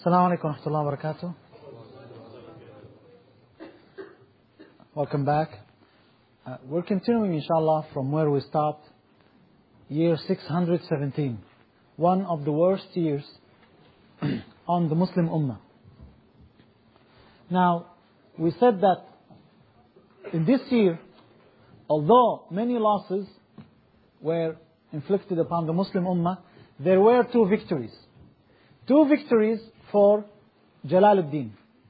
Assalamu alaikum wa rahmatullahi wa barakatuh. Welcome back. We're continuing, inshallah, from where we stopped. Year 617. One of the worst years on the Muslim Ummah. Now, we said that in this year, although many losses were inflicted upon the Muslim Ummah, there were two victories. Two victories for Jalaluddin.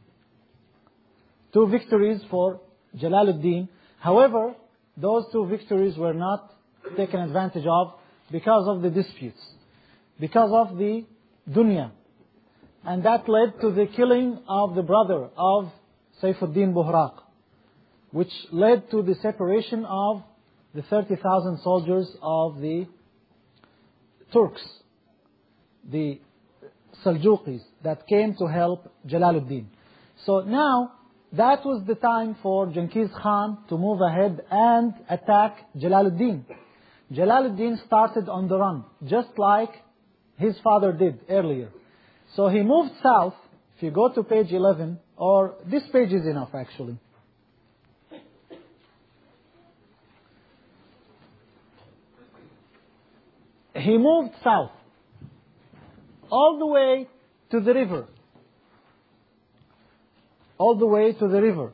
Two victories for Jalaluddin. However, those two victories were not taken advantage of because of the disputes, because of the dunya. And that led to the killing of the brother of Saifuddin Buhraq, which led to the separation of the 30,000 soldiers of the Turks, the Seljuqis, that came to help Jalaluddin. So now, that was the time for Genghis Khan to move ahead and attack Jalaluddin. Jalaluddin started on the run, just like his father did earlier. So he moved south. If you go to page 11, or this page is enough actually. He moved south, all the way to the river. All the way to the river.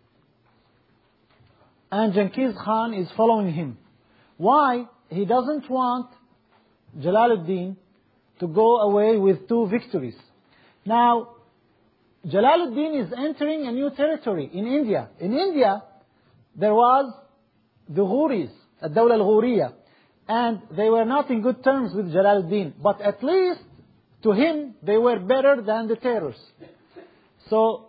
And Genghis Khan is following him. Why? He doesn't want Jalaluddin to go away with two victories. Now, Jalaluddin is entering a new territory in India. In India, there was the Ghuris, Ad-Dawla al-Ghuriya, and they were not in good terms with Jalaluddin. But at least, to him, they were better than the terrors. So,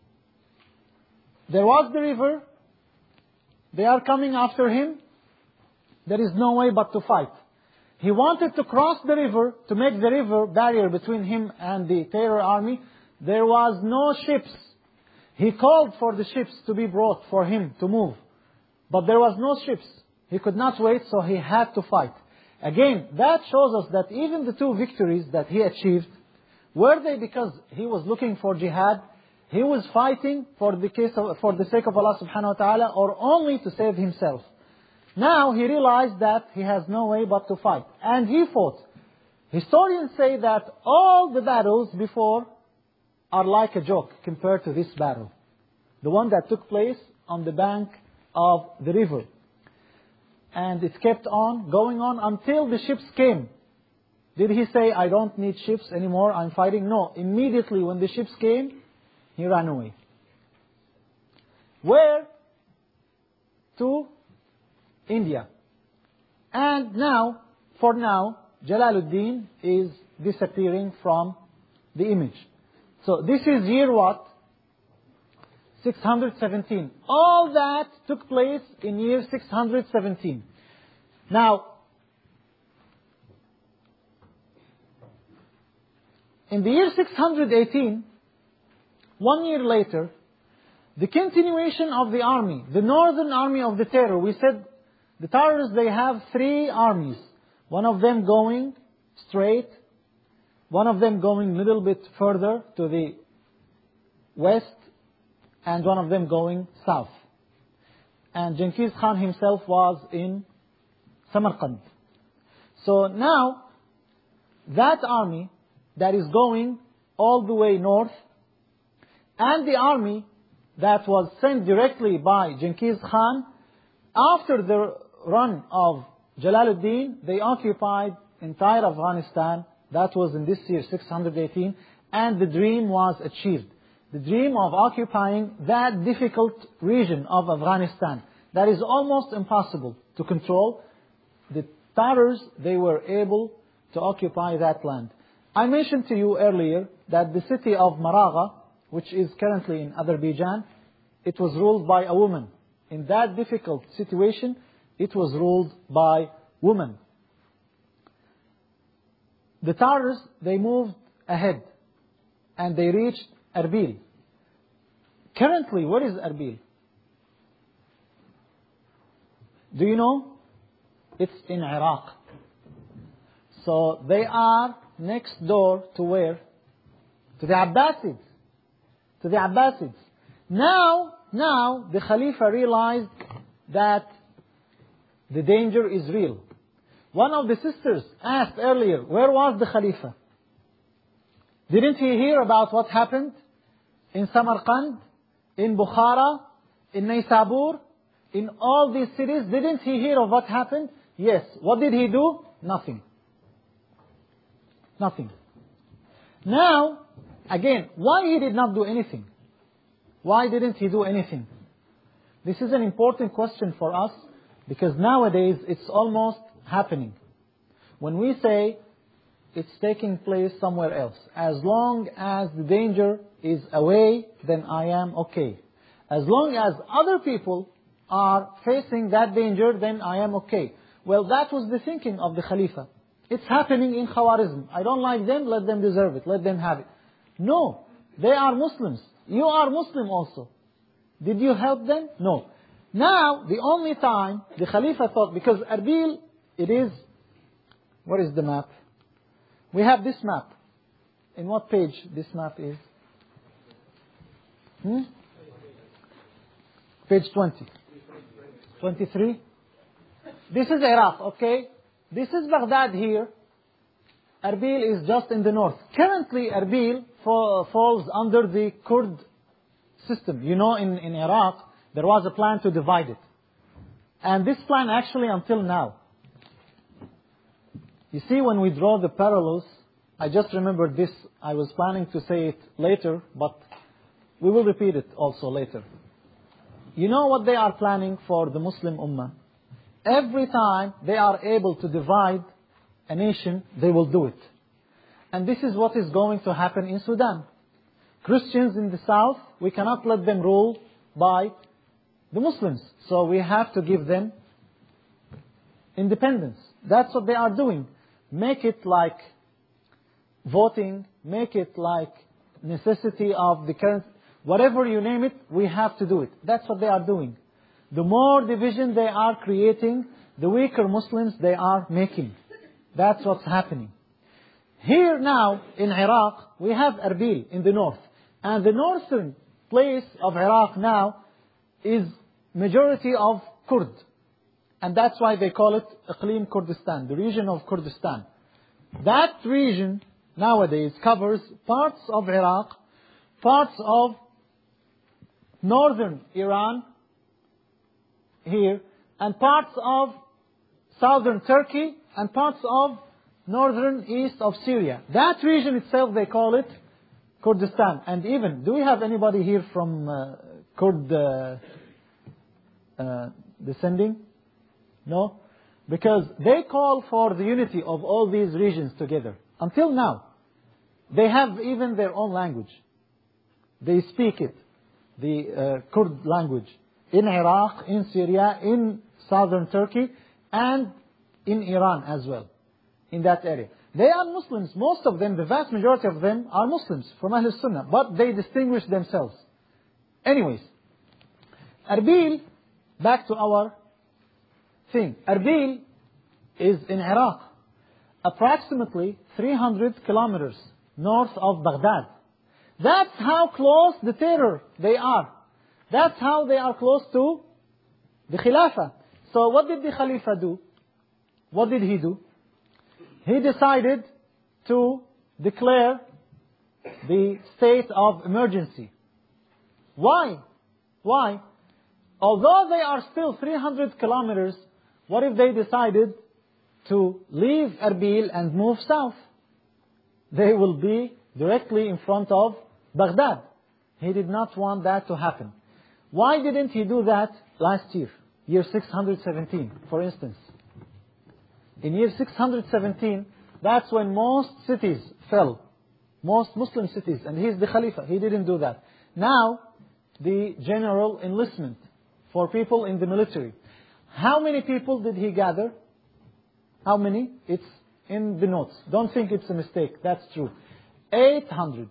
there was the river. They are coming after him. There is no way but to fight. He wanted to cross the river to make the river barrier between him and the terror army. There was no ships. He called for the ships to be brought for him to move. But there was no ships. He could not wait, so he had to fight. Again, that shows us that even the two victories that he achieved, were they because he was looking for jihad, he was fighting for the sake of Allah subhanahu wa ta'ala, or only to save himself. Now he realized that he has no way but to fight. And he fought. Historians say that all the battles before are like a joke compared to this battle. The one that took place on the bank of the river. And it kept on going on until the ships came. Did he say, I don't need ships anymore, I'm fighting? No. Immediately when the ships came, he ran away. Where? To India. And now, for now, Jalaluddin is disappearing from the image. So this is year what? 617. All that took place in year 617. Now, in the year 618, 1 year later, the continuation of the army, the northern army of the terror, we said the terrorists, they have three armies. One of them going straight, one of them going a little bit further to the west, and one of them going south. And Genghis Khan himself was in Samarkand. So now, that army that is going all the way north, and the army that was sent directly by Genghis Khan, after the run of Jalaluddin, they occupied entire Afghanistan. That was in this year 618, and the dream was achieved. The dream of occupying that difficult region of Afghanistan that is almost impossible to control. The Tatars, they were able to occupy that land. I mentioned to you earlier that the city of Maragha, which is currently in Azerbaijan, it was ruled by a woman. In that difficult situation, it was ruled by women. The Tatars, they moved ahead and they reached Erbil. Currently, where is Erbil? Do you know? It's in Iraq. So they are next door to where? To the Abbasids. To the Abbasids. Now the Khalifa realized that the danger is real. One of the sisters asked earlier, where was the Khalifa? Didn't he hear about what happened in Samarkand, in Bukhara, in Naysabur, in all these cities? Didn't he hear of what happened? Yes. What did he do? Nothing. Nothing. Now, again, why he did not do anything? Why didn't he do anything? This is an important question for us, because nowadays it's almost happening. When we say it's taking place somewhere else, as long as the danger is away, then I am okay. As long as other people are facing that danger, then I am okay. Well, that was the thinking of the Khalifa. It's happening in Khawarizm. I don't like them, let them deserve it, let them have it. No, they are Muslims. You are Muslim also. Did you help them? No. Now, the only time the Khalifa thought, because Erbil, it is, what is the map? We have this map. In what page this map is? Page 20. 23. This is Iraq, okay? This is Baghdad here. Erbil is just in the north. Currently, Erbil falls under the Kurd system. You know, in Iraq, there was a plan to divide it. And this plan actually until now. You see, when we draw the parallels, I just remembered this. I was planning to say it later, but we will repeat it also later. You know what they are planning for the Muslim Ummah? Every time they are able to divide a nation, they will do it. And this is what is going to happen in Sudan. Christians in the south, we cannot let them rule by the Muslims. So we have to give them independence. That's what they are doing. Make it like voting, make it like necessity of the current, whatever you name it, we have to do it. That's what they are doing. The more division they are creating, the weaker Muslims they are making. That's what's happening. Here now in Iraq, we have Erbil in the north. And the northern place of Iraq now is majority of Kurd. And that's why they call it Iqlim Kurdistan, the region of Kurdistan. That region nowadays covers parts of Iraq, parts of northern Iran here, and parts of southern Turkey, and parts of northern east of Syria. That region itself, they call it Kurdistan. And even, do we have anybody here from Kurd descending? No? Because they call for the unity of all these regions together. Until now. They have even their own language. They speak it. The Kurd language. In Iraq, in Syria, in southern Turkey, and in Iran as well. In that area. They are Muslims. Most of them, the vast majority of them, are Muslims from Ahl Sunnah. But they distinguish themselves. Anyways. Erbil, back to our thing. Erbil is in Iraq. Approximately 300 kilometers north of Baghdad. That's how close the terror they are. That's how they are close to the Khilafah. So what did the Khalifa do? What did he do? He decided to declare the state of emergency. Why? Why? Although they are still 300 kilometers, what if they decided to leave Erbil and move south? They will be directly in front of Baghdad. He did not want that to happen. Why didn't he do that last year? Year 617, for instance. In year 617, that's when most cities fell. Most Muslim cities. And he's the Khalifa. He didn't do that. Now, the general enlistment for people in the military. How many people did he gather? How many? It's in the notes. Don't think it's a mistake. That's true. 800.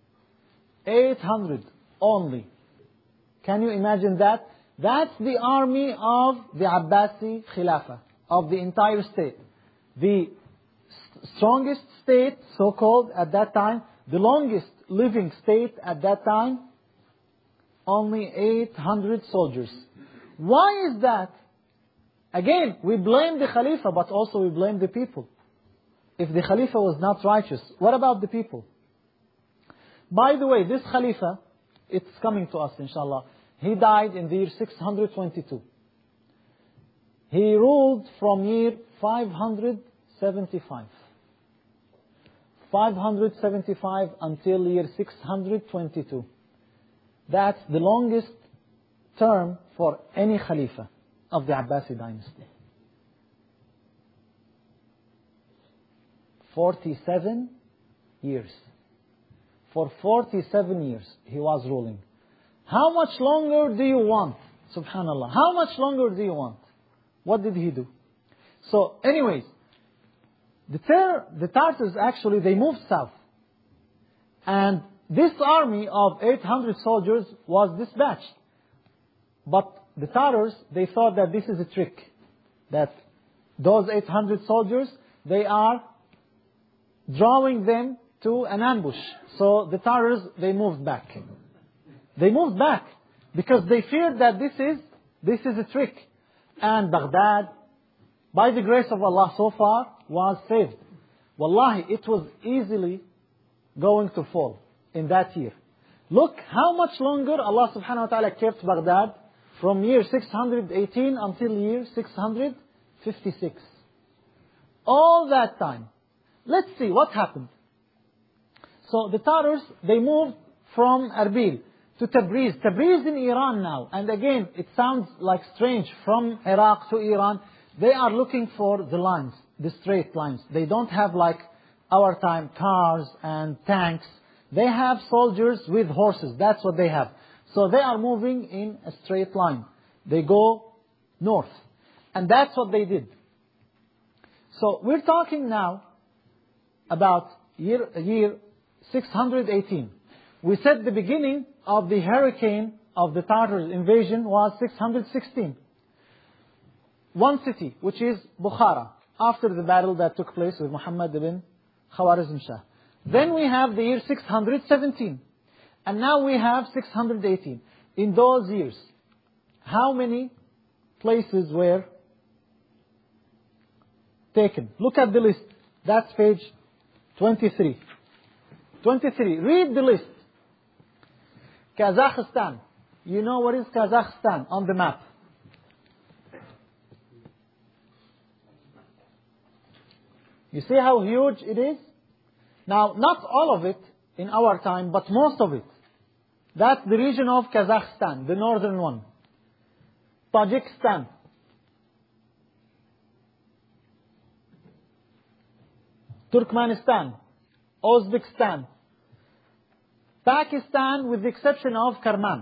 800 only. Can you imagine that? That's the army of the Abbasi Khilafah, of the entire state. The strongest state, so-called at that time, the longest living state at that time? Only 800 soldiers. Why is that? Again, we blame the Khalifa, but also we blame the people. If the Khalifa was not righteous, what about the people? By the way, this Khalifa, it's coming to us inshallah. He died in the year 622. He ruled from year 575. 575 until year 622. That's the longest term for any Khalifa of the Abbasi dynasty. 47 years. For 47 years he was ruling. How much longer do you want? Subhanallah. How much longer do you want? What did he do? So anyways, the Tartars actually, they moved south. And this army of 800 soldiers was dispatched. But the Tartars, they thought that this is a trick. That those 800 soldiers, they are drawing them to an ambush. So the Tartars, they moved back. They moved back because they feared that this is a trick. And Baghdad, by the grace of Allah so far, was saved. Wallahi, it was easily going to fall in that year. Look how much longer Allah subhanahu wa ta'ala kept Baghdad from year 618 until year 656. All that time. Let's see what happened. So the Tartars, they moved from Erbil to Tabriz. Tabriz in Iran now. And again, it sounds like strange. From Iraq to Iran, they are looking for the lines, the straight lines. They don't have like our time cars and tanks. They have soldiers with horses. That's what they have. So they are moving in a straight line. They go north. And that's what they did. So we're talking now about year 618. We said the beginning of the hurricane of the Tartars invasion was 616. One city, which is Bukhara, after the battle that took place with Muhammad ibn Khawarizm Shah. Then we have the year 617. And now we have 618. In those years, how many places were taken? Look at the list. That's page 23. 23. Read the list. Kazakhstan. You know what is Kazakhstan on the map? You see how huge it is? Now, not all of it in our time, but most of it. That's the region of Kazakhstan, the northern one. Tajikistan. Turkmenistan. Uzbekistan. Pakistan, with the exception of Kerman.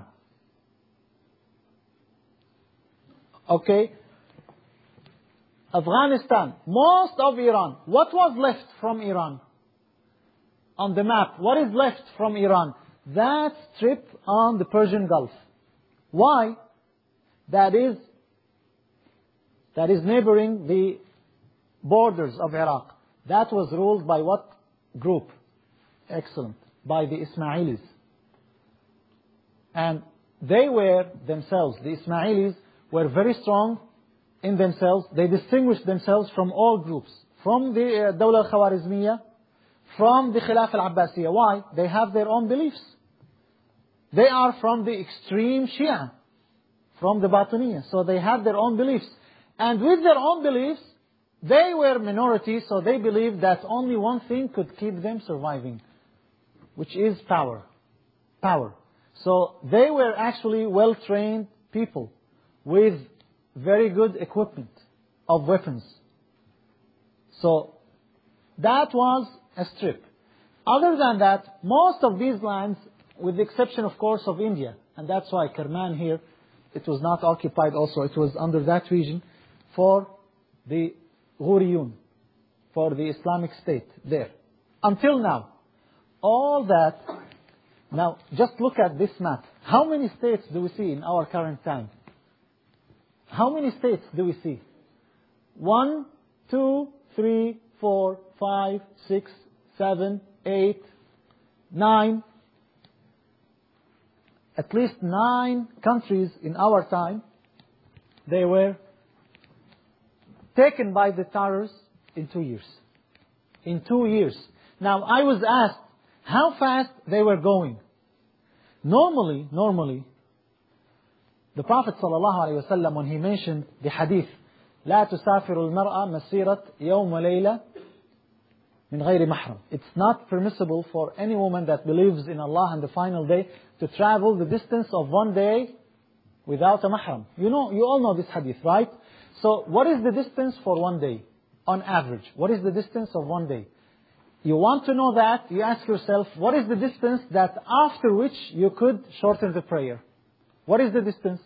Okay. Afghanistan. Most of Iran. What was left from Iran? On the map, what is left from Iran? That strip on the Persian Gulf. Why? That is neighboring the borders of Iraq. That was ruled by what group? Excellent. By the Ismailis. And they were themselves, the Ismailis were very strong in themselves. They distinguished themselves from all groups. From the Dawla al-Khawarizmiyya, from the Khilaf al-Abbasiyya. Why? They have their own beliefs. They are from the extreme Shia, from the Batiniyya. So they have their own beliefs. And with their own beliefs, they were minorities, so they believed that only one thing could keep them surviving, which is power. Power. So they were actually well-trained people with very good equipment of weapons. So that was a strip. Other than that, most of these lands, with the exception, of course, of India, and that's why Kerman here, it was not occupied also, it was under that region for the Ghuriyun, for the Islamic State there. Until now. All that. Now, just look at this map. How many states do we see in our current time? How many states do we see? 1, 2, 3, 4, 5, 6, 7, 8, 9, at least 9 countries in our time, they were taken by the Tartars in 2 years. In 2 years. Now, I was asked how fast they were going. Normally, the Prophet ﷺ, when he mentioned the hadith, لا تسافر المرأة مسيرة يوم وليلة من غير محرم. It's not permissible for any woman that believes in Allah and the final day to travel the distance of 1 day without a mahram. You all know this hadith, right? So, what is the distance for 1 day? On average, what is the distance of 1 day? You want to know that, you ask yourself, what is the distance that after which you could shorten the prayer? What is the distance?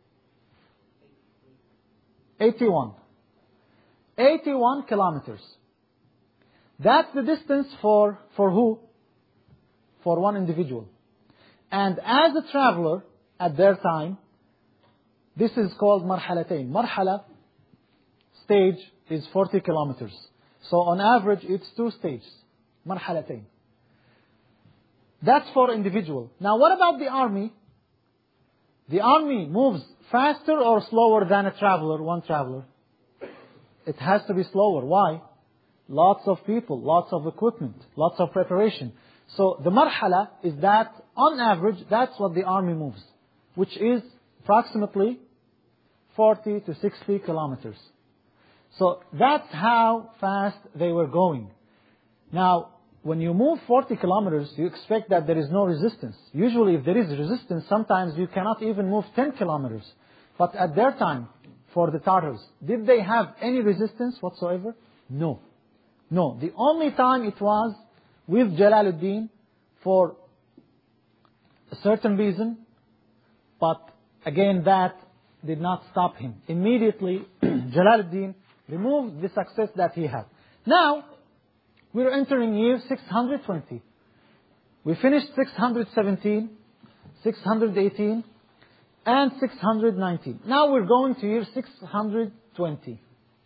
81. 81 kilometers. That's the distance for who? For one individual. And as a traveler at their time, this is called marhalatain. Marhala stage is 40 kilometers. So on average, it's 2 stages. Marhalatain. That's for individual. Now what about the army? The army moves faster or slower than a traveler, one traveler? It has to be slower. Why? Lots of people, lots of equipment, lots of preparation. So the marhala is that, on average, that's what the army moves, which is approximately 40 to 60 kilometers. So that's how fast they were going. Now, when you move 40 kilometers, you expect that there is no resistance. Usually, if there is resistance, sometimes you cannot even move 10 kilometers. But at their time, for the Tartars, did they have any resistance whatsoever? No. No. The only time it was with Jalaluddin for a certain reason, but again that did not stop him. Immediately, Jalaluddin removed the success that he had. Now, we're entering year 620. We finished 617, 618, and 619. Now we're going to year 620.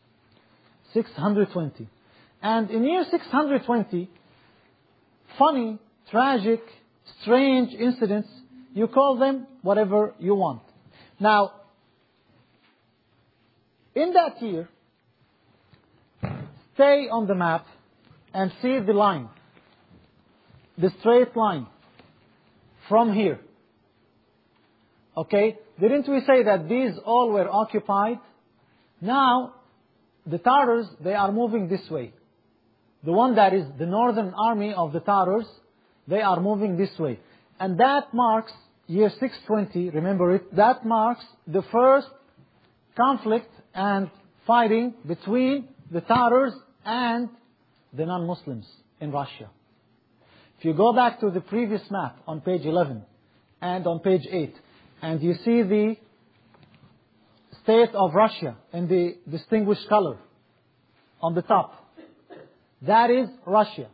620. And in year 620, funny, tragic, strange incidents, you call them whatever you want. Now, in that year, stay on the map and see the line, the straight line from here. Okay? Didn't we say that these all were occupied? Now, the Tartars, they are moving this way. The one that is the northern army of the Tartars, they are moving this way. And that marks year 620, remember it, that marks the first conflict and fighting between the Tartars and the non-Muslims in Russia. If you go back to the previous map on page 11 and on page 8, and you see the state of Russia in the distinguished color on the top, that is Russia.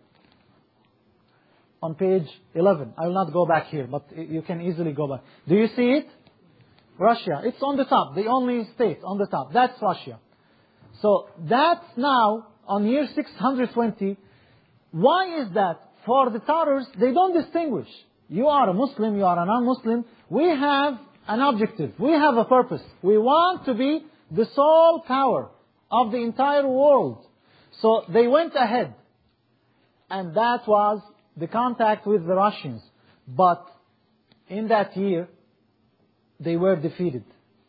On page 11. I will not go back here, but you can easily go back. Do you see it? Russia. It's on the top. The only state on the top. That's Russia. So that's now on year 620. Why is that? For the Tartars, they don't distinguish. You are a Muslim, you are a non-Muslim. We have an objective. We have a purpose. We want to be the sole power of the entire world. So they went ahead. And that was the contact with the Russians. But in that year, they were defeated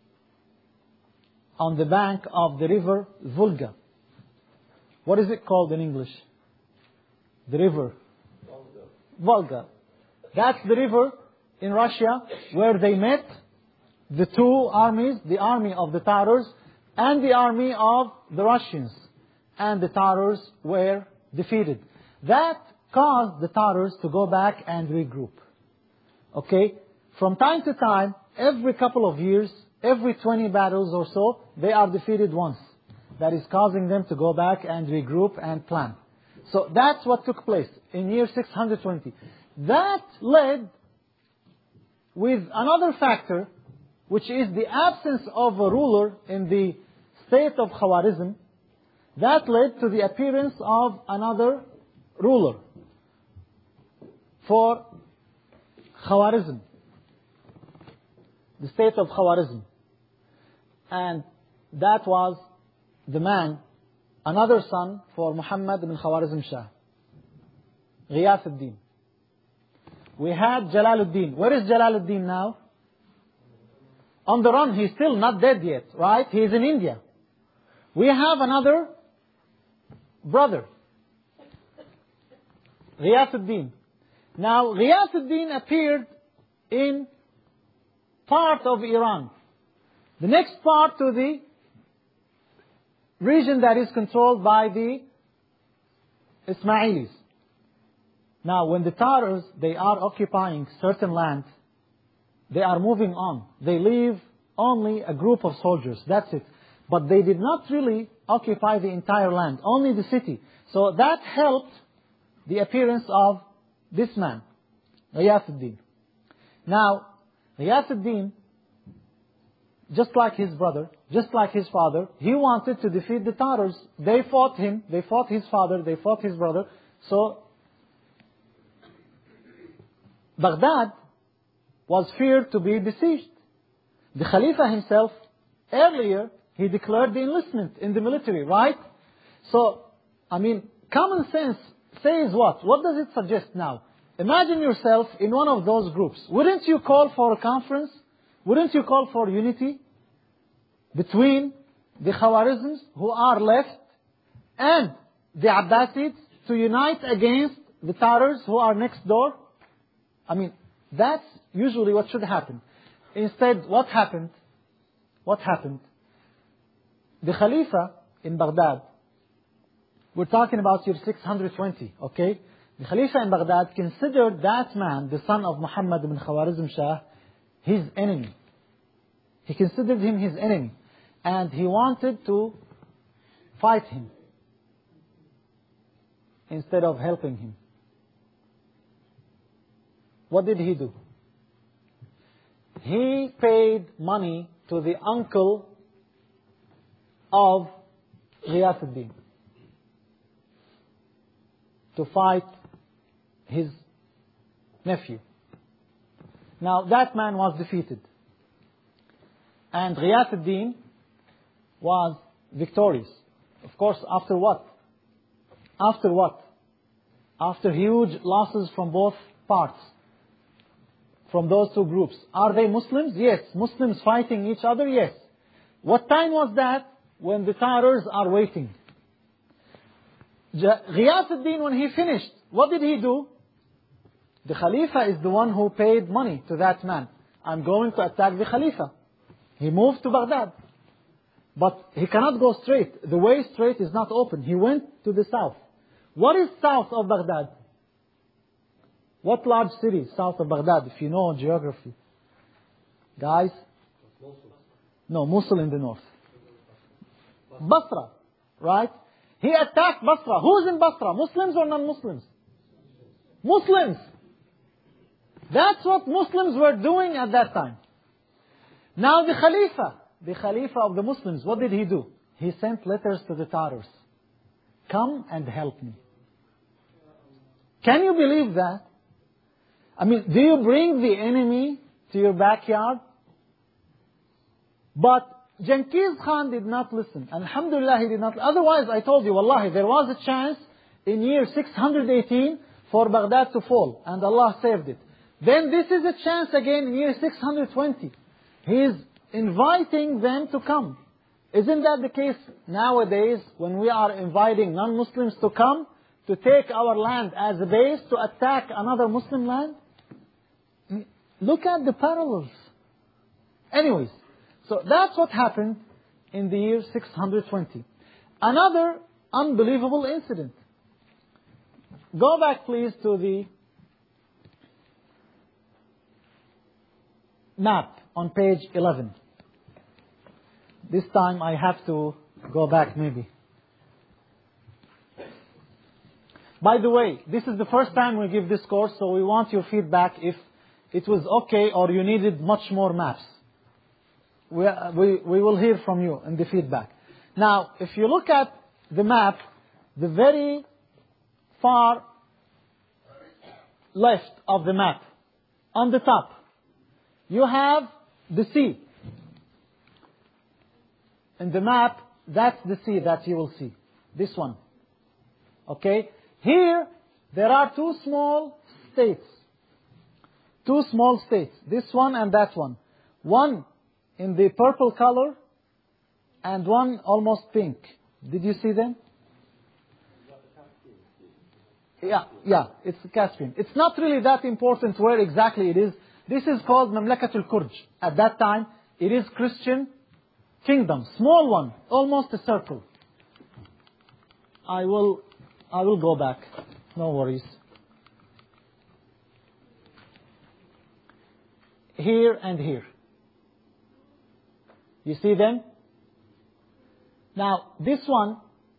on the bank of the river Volga. What is it called in English? The river Volga. That's the river in Russia where they met, the two armies, the army of the Tartars and the army of the Russians. And the Tartars were defeated. That caused the Tartars to go back and regroup. Okay? From time to time, every couple of years, every 20 battles or so, they are defeated once. That is causing them to go back and regroup and plan. So that's what took place in year 620. That led with another factor, which is the absence of a ruler in the state of Khawarizm. That led to the appearance of another ruler for Khawarizm. the state of Khawarizm. And that was the man, another son for Muhammad ibn Khawarizm Shah, Ghiyath al-Din. We had Jalaluddin. Where is Jalaluddin now? On the run. He's still not dead yet, right? He's in India. We have another brother, Ghiyath al-Din. Now, Ghiyath al-Din appeared in part of Iran. The next part to the region that is controlled by the Ismailis. Now, when the Tatars, they are occupying certain land, they are moving on. They leave only a group of soldiers. That's it. But they did not really occupy the entire land, only the city. So that helped the appearance of this man, Ghiyath al-Din. Now, Ghiyath al-Din, just like his brother, just like his father, he wanted to defeat the Tatars. They fought him, they fought his father, they fought his brother. So, Baghdad was feared to be besieged. The Khalifa himself, earlier, he declared the enlistment in the military, right? So, common sense says what? What does it suggest now? Imagine yourself in one of those groups. Wouldn't you call for a conference? Wouldn't you call for unity between the Khawarizms who are left and the Abbasids to unite against the Tatars who are next door? That's usually what should happen. Instead, what happened? What happened? The Khalifa in Baghdad, we're talking about year 620, okay? The Khalifa in Baghdad considered that man, the son of Muhammad ibn Khawarizm Shah, his enemy. He considered him his enemy. And he wanted to fight him instead of helping him. What did he do? He paid money to the uncle of Ghiyath al-Din to fight his nephew. Now that man was defeated. And Ghiyath al-Din was victorious. Of course, after what? After what? After huge losses from both parts. From those two groups. Are they Muslims? Yes. Muslims fighting each other? Yes. What time was that? When the Tatars are waiting. Ghiyath al-Din, when he finished, what did he do? The Khalifa is the one who paid money to that man. I'm going to attack the Khalifa. He moved to Baghdad. But he cannot go straight. The way straight is not open. He went to the south. What is south of Baghdad? What large city is south of Baghdad, if you know geography? Guys? No, Mosul in the north. Basra, right? He attacked Basra. Who's in Basra? Muslims or non-Muslims? Muslims. That's what Muslims were doing at that time. Now the Khalifa of the Muslims, what did he do? He sent letters to the Tatars. Come and help me. Can you believe that? Do you bring the enemy to your backyard? But Genghis Khan did not listen. Alhamdulillah, he did not. Otherwise, I told you, wallahi, there was a chance in year 618 for Baghdad to fall. And Allah saved it. Then this is a chance again in year 620. He is inviting them to come. Isn't that the case nowadays when we are inviting non-Muslims to come to take our land as a base to attack another Muslim land? Look at the parallels. Anyways, so that's what happened in the year 620. Another unbelievable incident. Go back please to the map on page 11. This time I have to go back maybe. By the way, this is the first time we give this course, so we want your feedback if it was okay or you needed much more maps. We will hear from you in the feedback. Now, if you look at the map, the very far left of the map, on the top, you have the sea. In the map, that's the sea that you will see. This one. Okay? Here, there are two small states. Two small states. This one and that one. One in the purple color and one almost pink. Did you see them? Yeah, it's the Caspian. It's not really that important where exactly it is. This is called Mamlakatul Kurj. At that time, it is Christian kingdom. Small one, almost a circle. I will go back. No worries. Here and here. You see them? Now, this one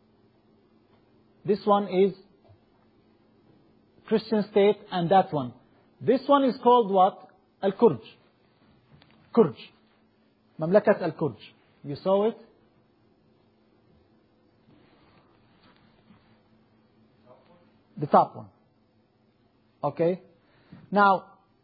is Christian state, and that one. This one is called what? Al-Kurj. Kurj. Mamlakat Al-Kurj. You saw it? The top one. Okay? Now,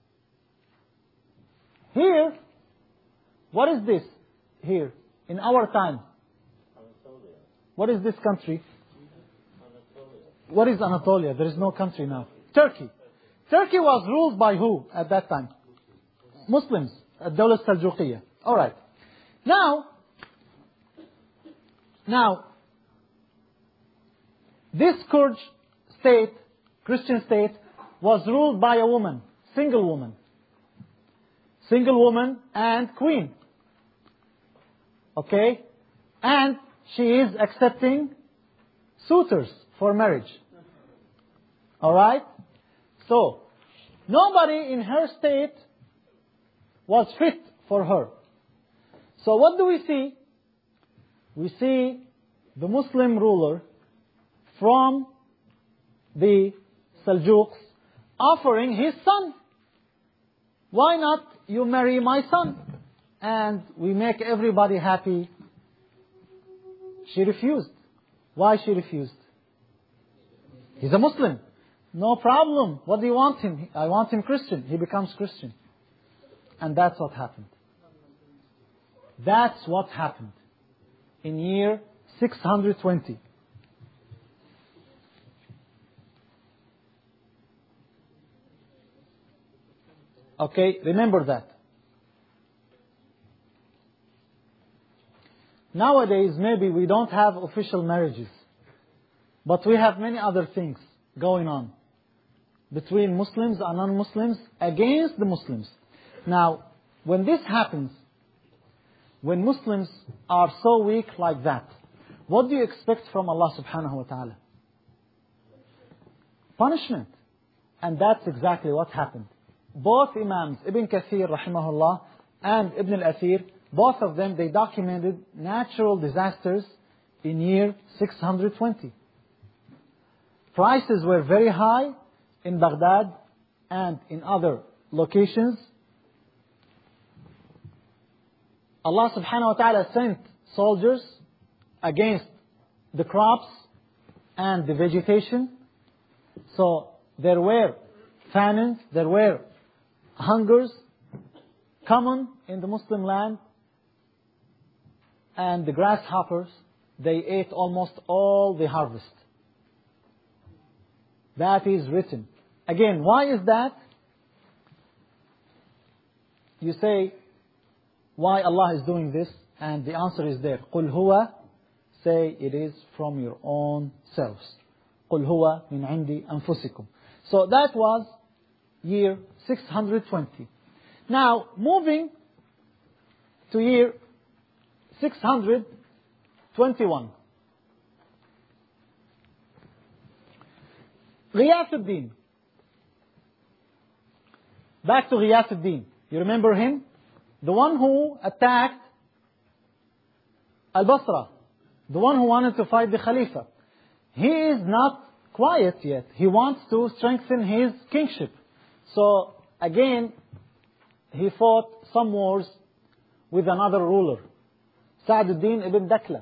here, what is this? Here, in our time. What is this country? What is Anatolia? There is no country now. Turkey. Turkey was ruled by who at that time? Muslims. Ad-Dawla Saljuqiyya. Alright. Now, this Kurj state, Christian state, was ruled by a woman, single woman. Single woman and queen. Okay? And she is accepting suitors for marriage. Alright? So, nobody in her state was fit for her. So what do we see? We see the Muslim ruler from the Seljuqs offering his son. Why not you marry my son? And we make everybody happy. She refused. Why she refused? He's a Muslim. No problem. What do you want him? I want him Christian. He becomes Christian. And that's what happened. That's what happened in year 620. Okay, remember that. Nowadays, maybe we don't have official marriages, but we have many other things going on between Muslims and non-Muslims against the Muslims. Now, when this happens, when Muslims are so weak like that, what do you expect from Allah subhanahu wa ta'ala? Punishment. And that's exactly what happened. Both Imams, Ibn Kathir rahimahullah and Ibn al-Athir, both of them, they documented natural disasters in year 620. Prices were very high in Baghdad and in other locations. Allah subhanahu wa ta'ala sent soldiers against the crops and the vegetation. So there were famines, there were hungers common in the Muslim land. And the grasshoppers, they ate almost all the harvest. That is written. Again, why is that? You say, why Allah is doing this? And the answer is there. قُلْ هُوَ, say it is from your own selves. قُلْ هُوَ مِنْ عِنْدِ أَنفُسِكُمْ. So that was year 620. Now, moving to year 621. Ghiyath al-Din. Back to Ghiyath al-Din. You remember him? The one who attacked Al-Basra. The one who wanted to fight the Khalifa. He is not quiet yet. He wants to strengthen his kingship. So, again, he fought some wars with another ruler. Sa'd al-Din ibn Dakla.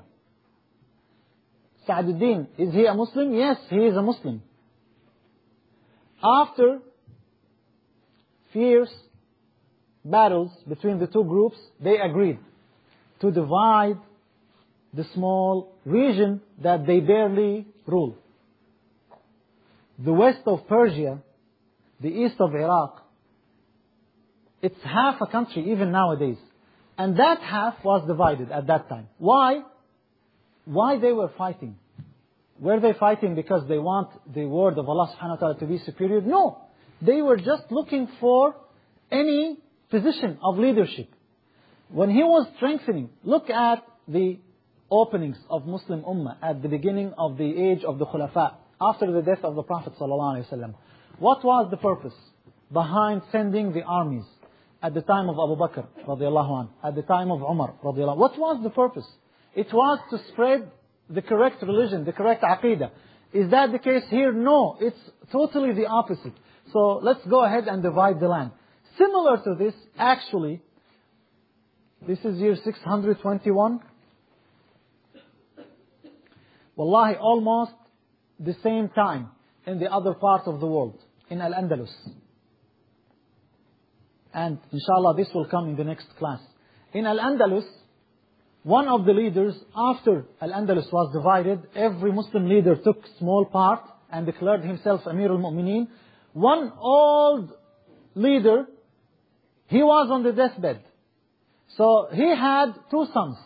Sa'd al-Din, is he a Muslim? Yes, he is a Muslim. After fierce battles between the two groups, they agreed to divide the small region that they barely rule. The west of Persia, the east of Iraq, it's half a country even nowadays. And that half was divided at that time. Why? Why they were fighting? Were they fighting because they want the word of Allah subhanahu wa ta'ala to be superior? No. They were just looking for any position of leadership. When he was strengthening, look at the openings of Muslim Ummah at the beginning of the age of the Khulafa, after the death of the Prophet ﷺ. What was the purpose behind sending the armies at the time of Abu Bakr radiallahu anh, at the time of Umar radiallahu anh? What was the purpose? It was to spread the correct religion, the correct aqidah. Is that the case here? No, it's totally the opposite. So let's go ahead and divide the land. Similar to this, actually, this is year 621. Wallahi, almost the same time in the other part of the world, in Al-Andalus. And inshallah this will come in the next class. In Al-Andalus, one of the leaders, after Al-Andalus was divided, every Muslim leader took small part and declared himself Amir al-Mu'mineen. One old leader, he was on the deathbed. So he had two sons.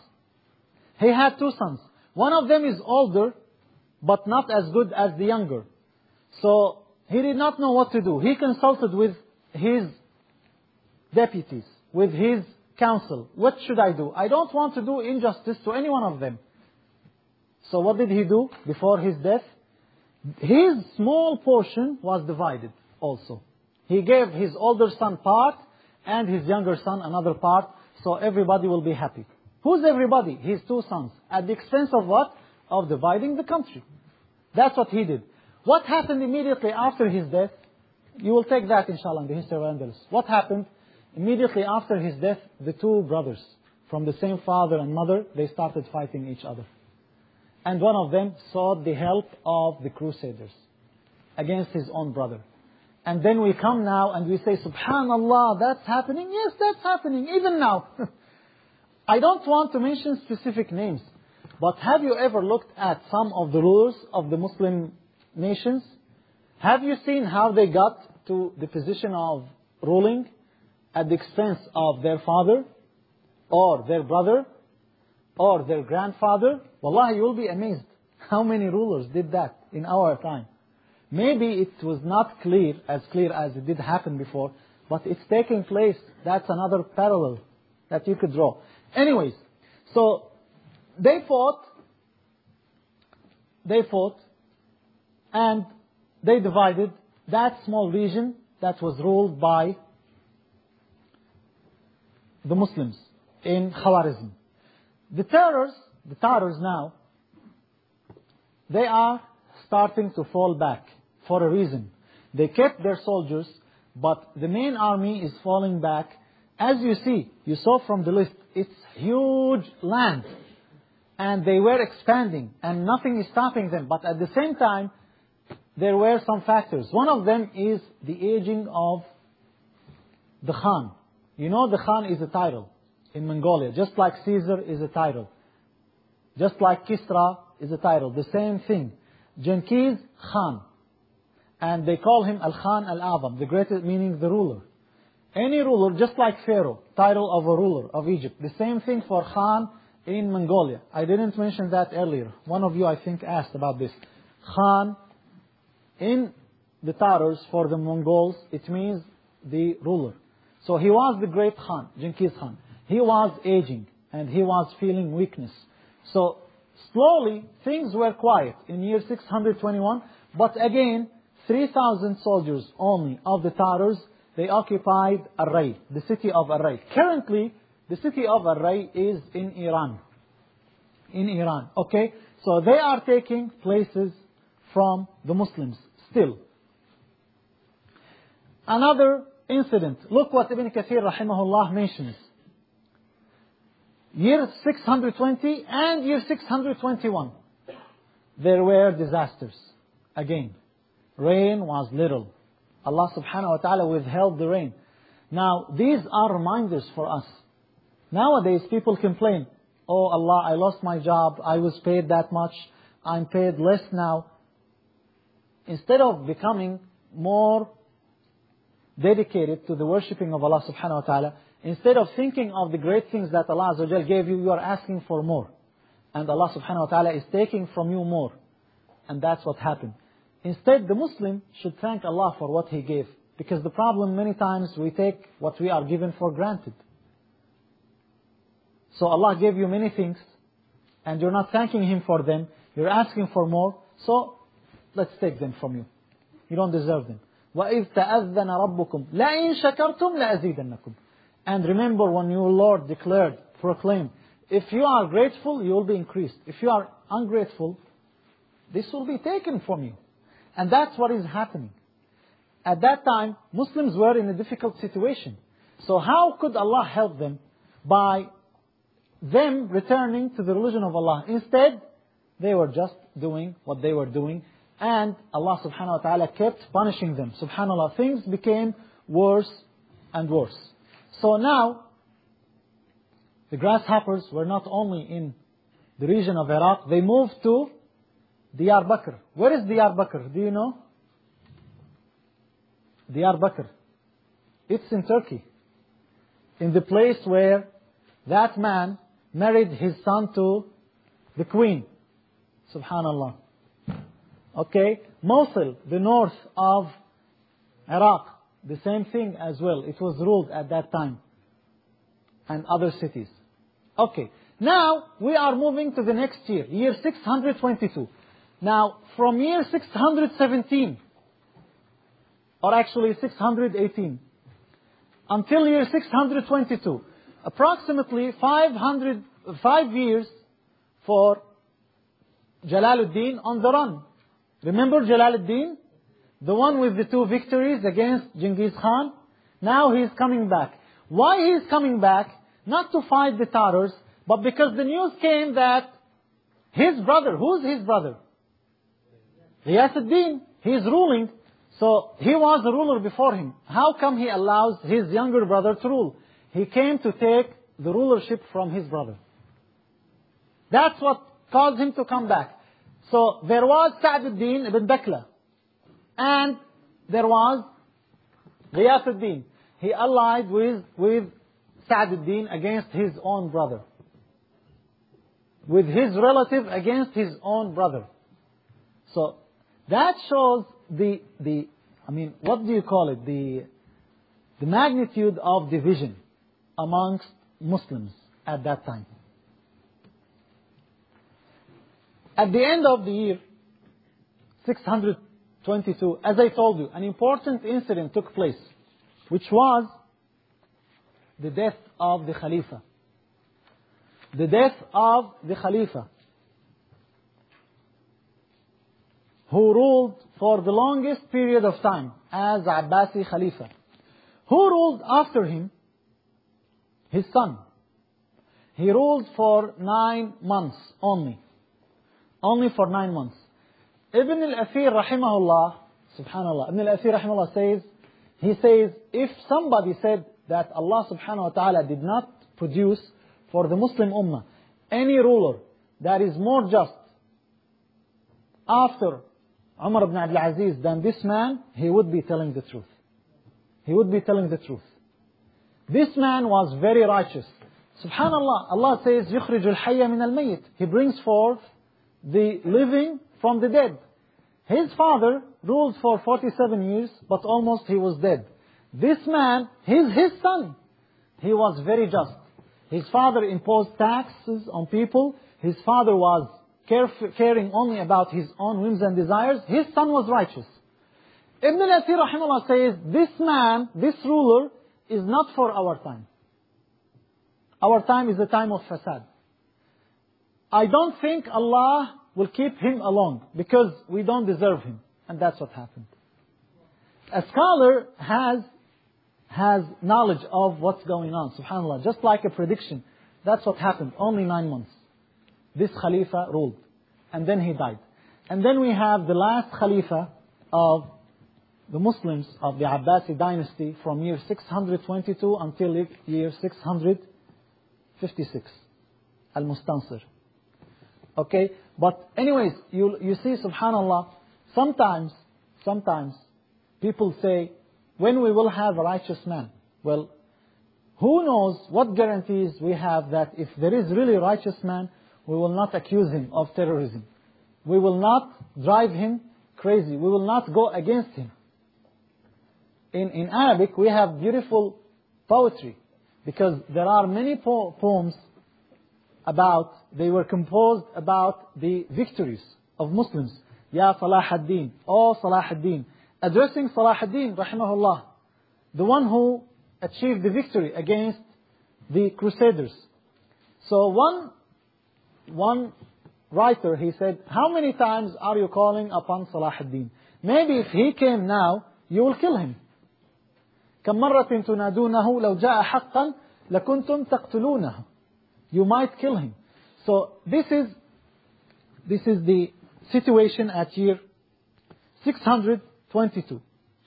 One of them is older, but not as good as the younger. So he did not know what to do. He consulted with his deputies, with his council. What should I do? I don't want to do injustice to any one of them. So what did he do before his death? His small portion was divided also. He gave his older son part and his younger son another part, so everybody will be happy. Who's everybody? His two sons. At the expense of what? Of dividing the country. That's what he did. What happened immediately after his death? You will take that inshallah in the history of Andalus. What happened? Immediately after his death, the two brothers from the same father and mother, they started fighting each other. And one of them sought the help of the Crusaders against his own brother. And then we come now and we say, Subhanallah, that's happening? Yes, that's happening, even now. I don't want to mention specific names, but have you ever looked at some of the rulers of the Muslim nations? Have you seen how they got to the position of ruling at the expense of their father, or their brother, or their grandfather? Wallahi, you will be amazed how many rulers did that in our time. Maybe it was not clear as it did happen before, but it's taking place. That's another parallel that you could draw. Anyways, so they fought, and they divided that small region that was ruled by the Muslims in Khawarizm. The Tatars now, they are starting to fall back for a reason. They kept their soldiers, but the main army is falling back. As you saw from the list, it's huge land. And they were expanding, and nothing is stopping them. But at the same time, there were some factors. One of them is the aging of the Khan. You know, the Khan is a title in Mongolia, just like Caesar is a title. Just like Kisra is a title. The same thing. Genghis Khan. And they call him Al-Khan Al-Azam, the greatest, meaning the ruler. Any ruler, just like Pharaoh, title of a ruler of Egypt. The same thing for Khan in Mongolia. I didn't mention that earlier. One of you, I think, asked about this. Khan in the Tatars, for the Mongols, it means the ruler. So he was the great Khan, Genghis Khan. He was aging and he was feeling weakness. So slowly things were quiet in year 621. But again, 3,000 soldiers only of the Tatars, they occupied Array, the city of Array. Currently, the city of Array is in Iran. Okay? So they are taking places from the Muslims still. Another incident. Look what Ibn Kathir rahimahullah mentions. Year 620 and year 621. There were disasters. Again, rain was little. Allah subhanahu wa ta'ala withheld the rain. Now, these are reminders for us. Nowadays, people complain, oh Allah, I lost my job, I was paid that much, I'm paid less now. Instead of becoming more dedicated to the worshipping of Allah subhanahu wa ta'ala, instead of thinking of the great things that Allah Azza wa Jal gave you, you are asking for more. And Allah subhanahu wa ta'ala is taking from you more. And that's what happened. Instead, the Muslim should thank Allah for what He gave. Because the problem, many times, we take what we are given for granted. So Allah gave you many things, and you're not thanking Him for them. You're asking for more, so let's take them from you. You don't deserve them. وَإِذْ تَأَذَّنَ رَبُّكُمْ لَئِنْ شَكَرْتُمْ لَأَزِيدَنَّكُمْ. And remember when your Lord declared, proclaimed, if you are grateful, you will be increased. If you are ungrateful, this will be taken from you. And that's what is happening. At that time, Muslims were in a difficult situation. So how could Allah help them? By them returning to the religion of Allah. Instead, they were just doing what they were doing. And Allah subhanahu wa ta'ala kept punishing them. Subhanallah, things became worse and worse. So now, the grasshoppers were not only in the region of Iraq, they moved to Diyarbakr. Where is Diyarbakr? Do you know? Diyarbakr. It's in Turkey. In the place where that man married his son to the queen. Subhanallah. Okay. Mosul, the north of Iraq, the same thing as well. It was ruled at that time. And other cities. Okay. Now, we are moving to the next year, year 622. Now, from year 617, or actually 618, until year 622, approximately 5 years for Jalaluddin on the run. Remember Jalaluddin? The one with the 2 victories against Genghis Khan? Now he is coming back. Why he is coming back? Not to fight the Tatars, but because the news came that his brother, who's his brother? Ghiyasuddin, he is ruling. So he was the ruler before him. How come he allows his younger brother to rule? He came to take the rulership from his brother. That's what caused him to come back. So there was Sa'd-ud-Din ibn Bakla. And there was Ghiyasuddin. He allied with Sa'd-ud-Din against his own brother. With his relative against his own brother. So that shows what do you call it? The magnitude of division amongst Muslims at that time. At the end of the year 622, as I told you, an important incident took place, which was the death of the Khalifa. The death of the Khalifa, who ruled for the longest period of time as Abbasi Khalifa. Who ruled after him? His son. He ruled for 9 months only. Only for 9 months. Ibn al-Athir rahimahullah, subhanallah, Ibn al-Athir rahimahullah says, if somebody said that Allah subhanahu wa ta'ala did not produce for the Muslim ummah any ruler that is more just after Umar ibn Abdul Aziz than this man, he would be telling the truth. He would be telling the truth. This man was very righteous. Subhanallah, Allah says, يُخْرِجُ الْحَيَّ مِنَ الْمَيِّتِ. He brings forth the living from the dead. His father ruled for 47 years, but almost he was dead. This man, his son, he was very just. His father imposed taxes on people. His father was caring only about his own whims and desires. His son was righteous. Ibn al-Athir rahimahullah says, this man, this ruler, is not for our time. Our time is the time of fasad. I don't think Allah will keep him along because we don't deserve him. And that's what happened. A scholar has knowledge of what's going on, subhanAllah, just like a prediction. That's what happened, only 9 months. This Khalifa ruled. And then he died. And then we have the last Khalifa of the Muslims of the Abbasi dynasty from year 622 until year 656. Al-Mustansir. Okay? But anyways, you see, subhanallah, sometimes people say, when we will have a righteous man? Well, who knows what guarantees we have that if there is really a righteous man, we will not accuse him of terrorism. We will not drive him crazy. We will not go against him. In Arabic, we have beautiful poetry because there are many poems they were composed about the victories of Muslims. Ya Salah ad-Din, O Salah ad-Din, addressing Salah ad-Din, rahimahullah, the one who achieved the victory against the Crusaders. So one writer, he said, how many times are you calling upon Salah ad-Din? Maybe if he came now, you will kill him. كم مرة تنادونه لو جاء حقا لكنتم تقتلونه. You might kill him. So this is the situation at year 622.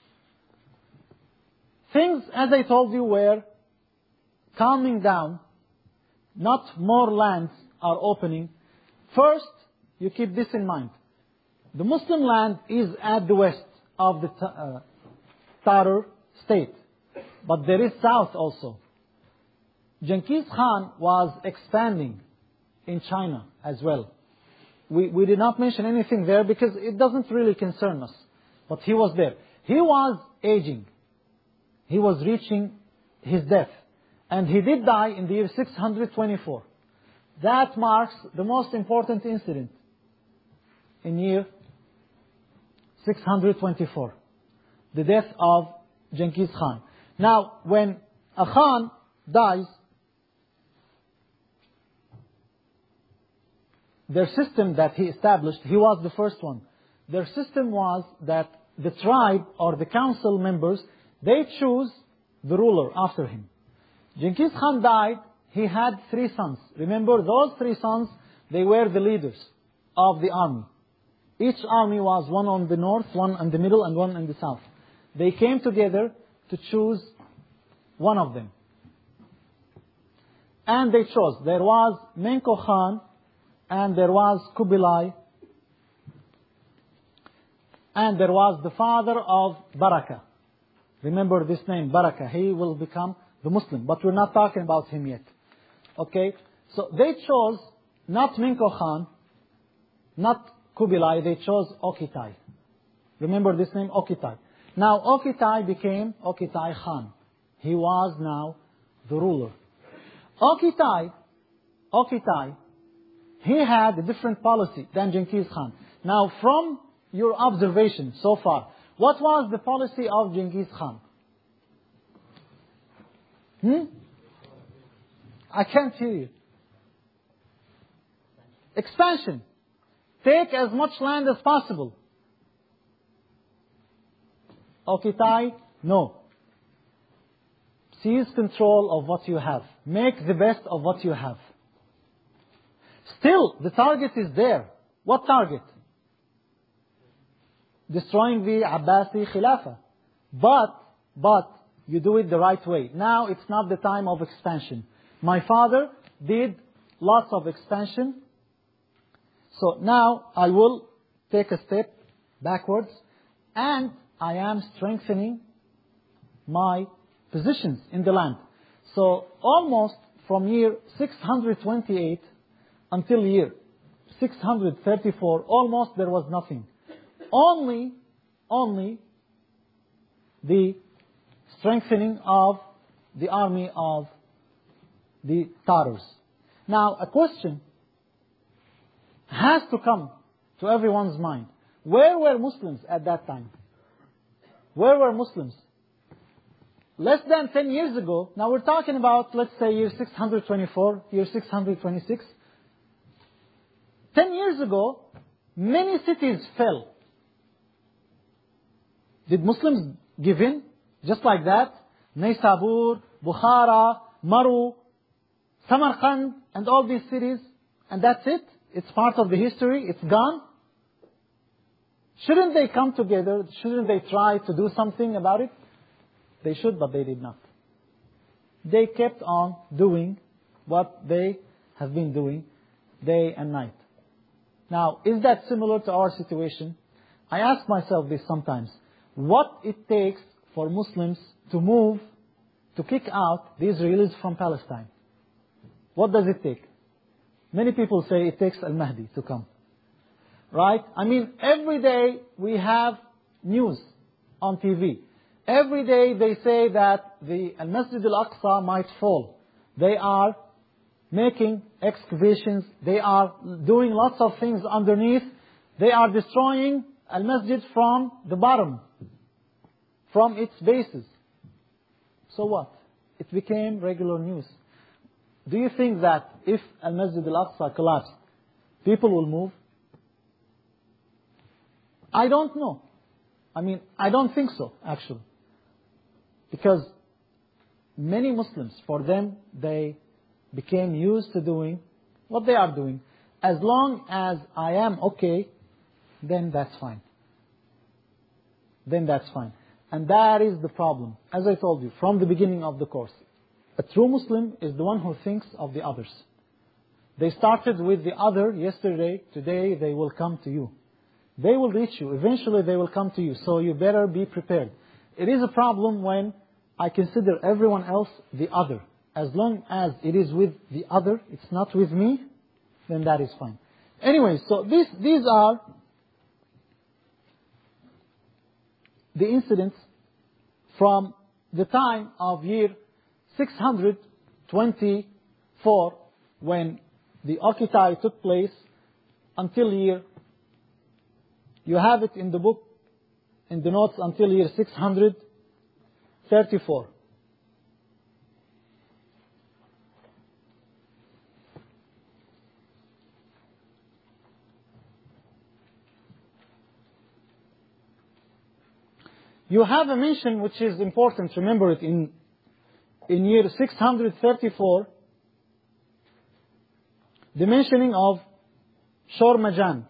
Things, as I told you, were calming down. Not more lands are opening. First, you keep this in mind. The Muslim land is at the west of the Tatar state. But there is south also. Genghis Khan was expanding in China as well. We did not mention anything there because it doesn't really concern us. But he was there. He was aging. He was reaching his death. And he did die in the year 624. That marks the most important incident in year 624. The death of Genghis Khan. Now, when a Khan dies, their system that he established, he was the first one. Their system was that the tribe or the council members, they choose the ruler after him. Genghis Khan died, he had 3 sons. Remember, those 3 sons, they were the leaders of the army. Each army was one on the north, one in the middle, and one in the south. They came together to choose one of them. And they chose. There was Menko Khan, and there was Kubilai, and there was the father of Baraka. Remember this name, Baraka. He will become the Muslim, but we're not talking about him yet. Okay? So they chose not Menko Khan, not Kubilai, they chose Okitai. Remember this name, Okitai. Now Okitai became Okitai Khan. He was now the ruler. Okitai, he had a different policy than Genghis Khan. Now from your observation so far, what was the policy of Genghis Khan? I can't hear you. Expansion. Take as much land as possible. Okitai, no. Seize control of what you have. Make the best of what you have. Still, the target is there. What target? Destroying the Abbasi Khilafah. But, you do it the right way. Now it's not the time of expansion. My father did lots of expansion. So now I will take a step backwards and I am strengthening my positions in the land. So almost from year 628 until year 634, almost there was nothing. Only the strengthening of the army of the Tatars. Now a question has to come to everyone's mind. Where were Muslims at that time? Where were Muslims? Less than 10 years ago, now we're talking about, let's say, year 624, year 626. 10 years ago, many cities fell. Did Muslims give in? Just like that? Naysabur, Bukhara, Maru, Samarkand, and all these cities. And that's it? It's part of the history? It's gone? Shouldn't they come together? Shouldn't they try to do something about it? They should, but they did not. They kept on doing what they have been doing day and night. Now, is that similar to our situation? I ask myself this sometimes. What it takes for Muslims to move, to kick out the Israelis from Palestine? What does it take? Many people say it takes Al-Mahdi to come. Right? I mean, every day we have news on TV. Every day they say that the Al-Masjid Al-Aqsa might fall. They are making excavations. They are doing lots of things underneath. They are destroying Al-Masjid from the bottom, from its bases. So what? It became regular news. Do you think that if Al-Masjid Al-Aqsa collapsed, people will move? I don't know. I mean, I don't think so, actually. Because many Muslims, for them, they became used to doing what they are doing. As long as I am okay, then that's fine. Then that's fine. And that is the problem. As I told you, from the beginning of the course. A true Muslim is the one who thinks of the others. They started with the other yesterday. Today they will come to you. They will reach you. Eventually they will come to you. So you better be prepared. It is a problem when I consider everyone else the other. As long as it is with the other, it's not with me, then that is fine. Anyway, so these are the incidents from the time of year 624, when the Occupy took place, until year, you have it in the book, in the notes, until year 634. You have a mention which is important, remember it, in year 634, the mentioning of Shormajan.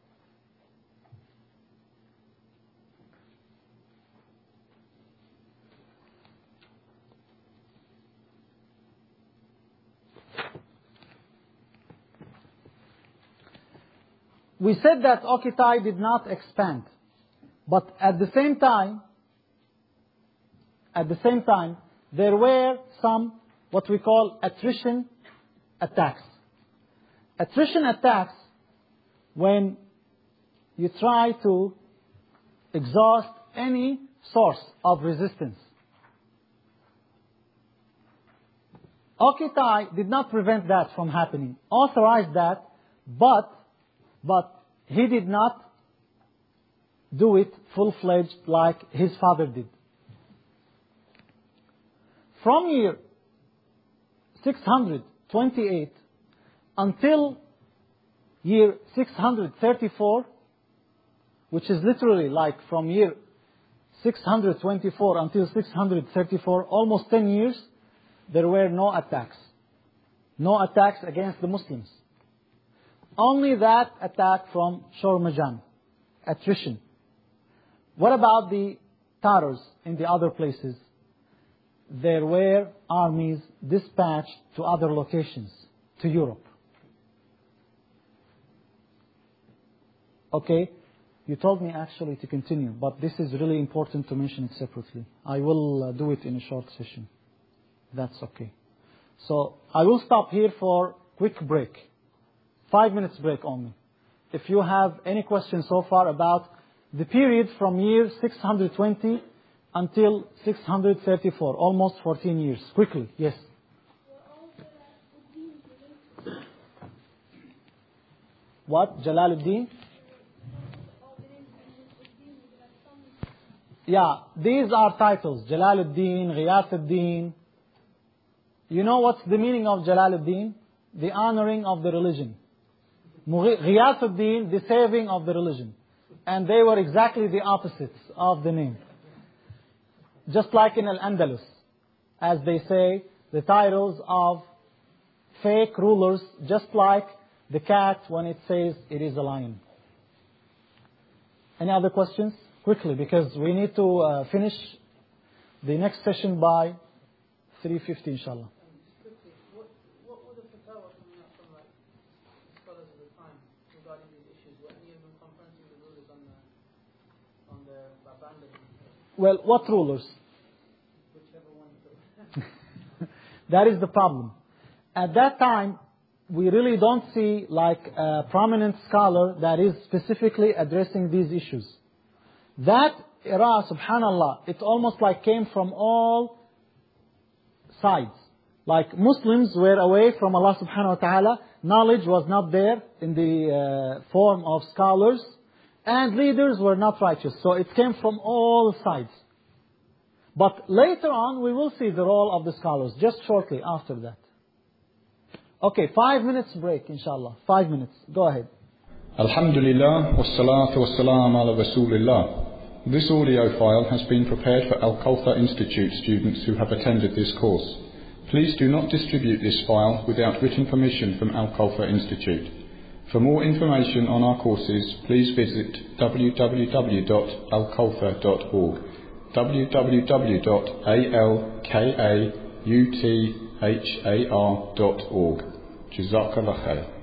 We said that Occupy did not expand, but at the same time, there were some what we call attrition attacks. Attrition attacks, when you try to exhaust any source of resistance. Occupy did not prevent that from happening, authorized that, but he did not do it full-fledged like his father did. From year 628 until year 634, which is literally like from year 624 until 634, almost 10 years, there were no attacks. No attacks against the Muslims. Only that attack from Shormajan, attrition. What about the Tatars in the other places? There were armies dispatched to other locations, to Europe. Okay, you told me actually to continue, but this is really important to mention it separately. I will do it in a short session. That's okay. So I will stop here for quick break. 5 minutes break only. If you have any questions so far about the period from year 620 until 634, almost 14 years. Quickly, yes. What? Jalaluddin? Yeah, these are titles. Jalaluddin, Ghiyath-ud-Din. You know what's the meaning of Jalaluddin? The honoring of the religion. Ghiyath-ud-Din, the saving of the religion. And they were exactly the opposites of the name. Just like in Al-Andalus, as they say, the titles of fake rulers, just like the cat when it says it is a lion. Any other questions? Quickly, because we need to finish the next session by 3:50, inshallah. What were the fatwa coming up from scholars of the time regarding these issues? Were any of them confronting the rulers on the abandoning? Well, what rulers? Whichever one. That is the problem. At that time, we really don't see like a prominent scholar that is specifically addressing these issues. That era, subhanallah, it almost like came from all sides. Like Muslims were away from Allah subhanahu wa ta'ala, knowledge was not there in the form of scholars, and leaders were not righteous. So it came from all sides. But later on, we will see the role of the scholars, just shortly after that. Okay, 5 minutes break, inshallah. 5 minutes. Go ahead. Alhamdulillah, wassalatu wassalam ala rasulillah. This audio file has been prepared for Al-Kawthar Institute students who have attended this course. Please do not distribute this file without written permission from Al-Kawthar Institute. For more information on our courses, please visit www.alkawthar.org, www.alkawthar.org. Jazakallah khair.